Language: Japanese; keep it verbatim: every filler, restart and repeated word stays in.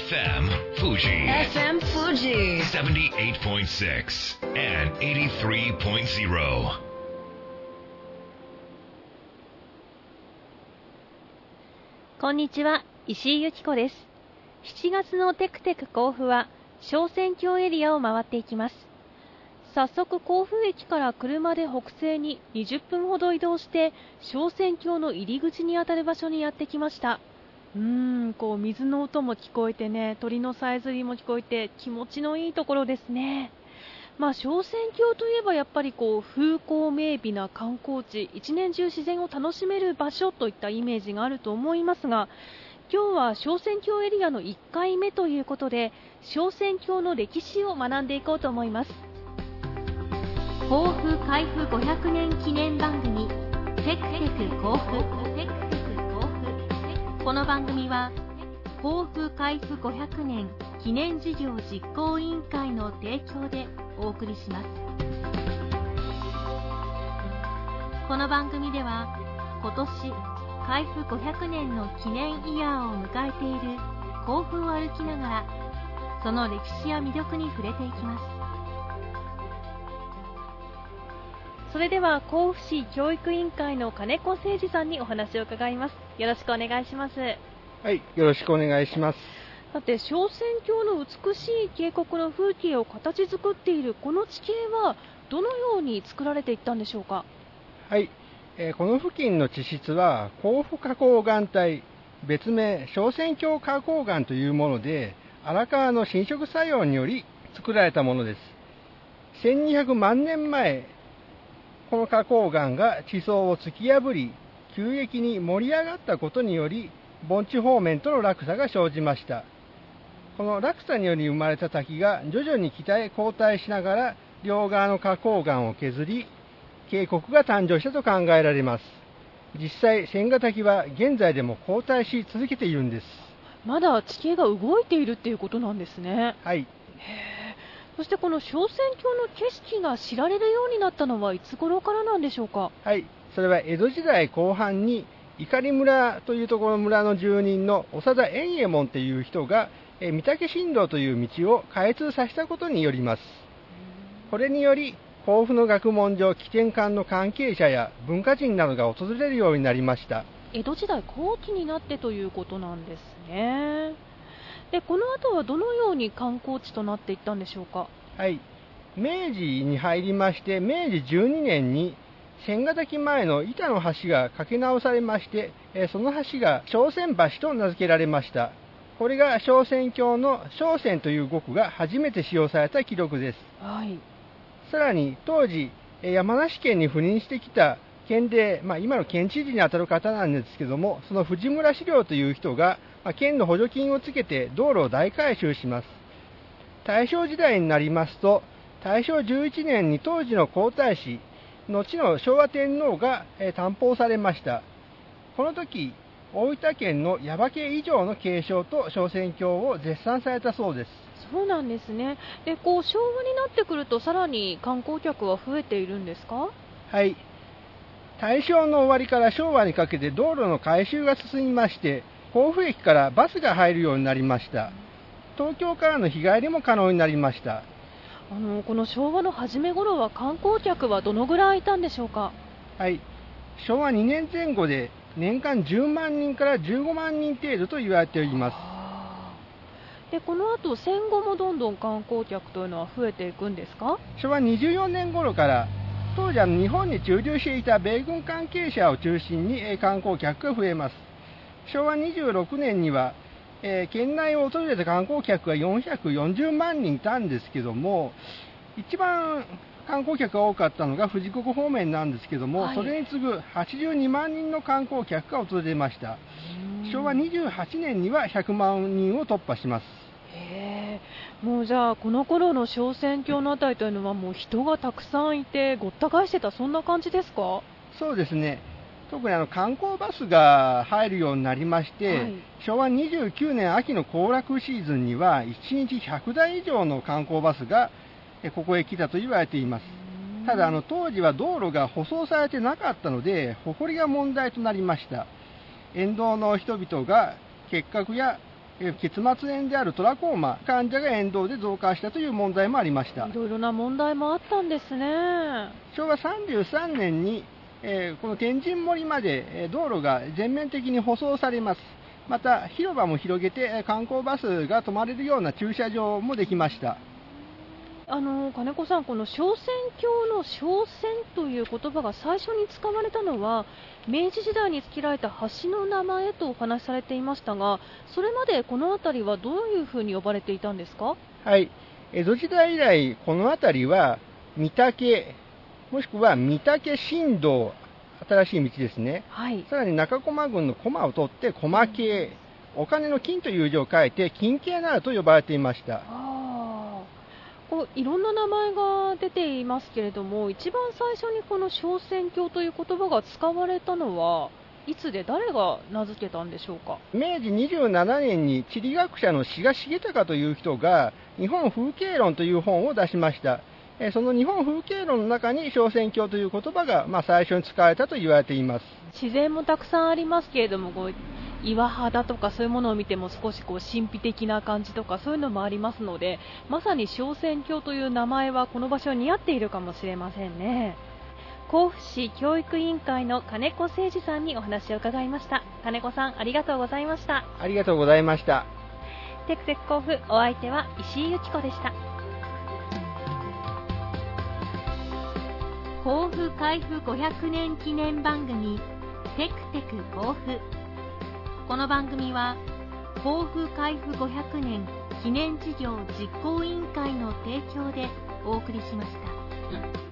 M Fuji F M Fuji seventy-eight point six and eighty-three point zero. こんにちは、石井由紀子です。しちがつのテクテク甲府は小仙峡エリアを回っていきます。早速甲府駅から車で北西ににじゅっぷんほど移動して小仙峡の入り口にあたる場所にやってきました。うーん、こう水の音も聞こえてね、鳥のさえずりも聞こえて気持ちのいいところですね。まあ小仙峡といえばやっぱりこう風光明媚な観光地、一年中自然を楽しめる場所といったイメージがあると思いますが、今日は小仙峡エリアのいっかいめということで小仙峡の歴史を学んでいこうと思います。甲府開府ごひゃくねん記念番組テクテク甲府。この番組は甲府開府ごひゃくねん記念事業実行委員会の提供でお送りします。この番組では今年開府ごひゃくねんの記念イヤーを迎えている甲府を歩きながらその歴史や魅力に触れていきます。それでは甲府市教育委員会の金子誠二さんにお話を伺います。よろしくお願いします。 はい、よろしくお願いします。 さて小仙峡の美しい渓谷の風景を形作っているこの地形はどのように作られていったんでしょうか。 はい、えー、この付近の地質は甲府花崗岩帯、別名小仙峡花崗岩というもので、荒川の侵食作用により作られたものです。せんにひゃくまんねんまえ、この花崗岩が地層を突き破り急激に盛り上がったことにより盆地方面との落差が生じました。この落差により生まれた滝が徐々に北へ後退しながら両側の花崗岩を削り渓谷が誕生したと考えられます。実際千ヶ滝は現在でも後退し続けているんです。 まだ地形が動いているっていうことなんですね。 はい。 へー。そしてこの小仙峡の景色が知られるようになったのはいつ頃からなんでしょうか。 はい、それは江戸時代後半に碇村というところの村の住人の長田円右衛門という人がえ御嶽新道という道を開通させたことによります。これにより甲府の学問所起点館の関係者や文化人などが訪れるようになりました。 江戸時代後期になってということなんですね。でこの後はどのように観光地となっていったんでしょうか。 はい、明治に入りまして明治じゅうにねんに千ヶ滝前の板の橋が架け直されまして、その橋が小仙橋と名付けられました。これが小仙峡の小仙という語句が初めて使用された記録です。 はい、 さらに当時山梨県に赴任してきた県で、まあ、今の県知事にあたる方なんですけども、その藤村資料という人が、まあ、県の補助金をつけて道路を大改修します。大正時代になりますと大正じゅういちねんに当時の皇太子後の昭和天皇が担保されました。この時大分県の耶馬渓以上の継承と小仙峡を絶賛されたそうです。 そうなんですね。でこう昭和になってくるとさらに観光客は増えているんですか。 はい、大正の終わりから昭和にかけて道路の改修が進みまして甲府駅からバスが入るようになりました。東京からの日帰りも可能になりました。 あのこの昭和の初め頃は観光客はどのぐらいいたんでしょうか。 はい、昭和にねんぜん後で年間じゅうまんにんからじゅうごまんにん程度と言われております。 でこの後戦後もどんどん観光客というのは増えていくんですか。 昭和にじゅうよねん頃から当時は日本に駐留していた米軍関係者を中心に観光客が増えます。昭和にじゅうろくねんには、えー、県内を訪れた観光客がよんひゃくよんじゅうまんにんいたんですけども、一番観光客が多かったのが富士五湖方面なんですけども、はい、それに次ぐはちじゅうにまんにんの観光客が訪れました。昭和にじゅうはちねんにはひゃくまんにんを突破します。 へー。もうじゃあこの頃の小仙峡のあたりというのはもう人がたくさんいてごった返してた、そんな感じですか。 そうですね、特にあの観光バスが入るようになりまして、はい、昭和にじゅうきゅうねん秋の行楽シーズンにはいちにちひゃくだい以上の観光バスがここへ来たと言われています。ただあの当時は道路が舗装されてなかったので埃が問題となりました。沿道の人々が結核や結膜炎であるトラコーマ患者が沿道で増加したという問題もありました。 いろいろな問題もあったんですね。 しょうわさんじゅうさんねんに、えー、この天神森まで道路が全面的に舗装されます。また広場も広げて観光バスが止まれるような駐車場もできました。 あの金子さん、この昇仙峡の昇仙という言葉が最初に使われたのは明治時代に付けられた橋の名前とお話しされていましたが、それまでこの辺りはどういうふうに呼ばれていたんですか？ はい、江戸時代以来この辺りは御嶽もしくは御嶽新道、新しい道ですね、 はい、 さらに中駒郡の駒を取って駒渓、お金の金という字を書いて金渓などと呼ばれていました。 こういろんな名前が出ていますけれども、一番最初にこの昇仙峡という言葉が使われたのはいつで誰が名付けたんでしょうか？ めいじにじゅうななねんに地理学者の志賀重隆という人が日本風景論という本を出しました。その日本風景論の中に昇仙峡という言葉が、まあ、最初に使われたと言われています。 自然もたくさんありますけれども、こう岩肌とかそういうものを見ても少しこう神秘的な感じとかそういうのもありますので、まさに昇仙峡という名前はこの場所に似合っているかもしれませんね。甲府市教育委員会の金子誠二さんにお話を伺いました。金子さん、ありがとうございました。 ありがとうございました。 テクテク甲府、お相手は石井由紀子でした。甲府開府ごひゃくねん記念番組テクテク甲府。この番組は甲府開府ごひゃくねん記念事業実行委員会の提供でお送りしました。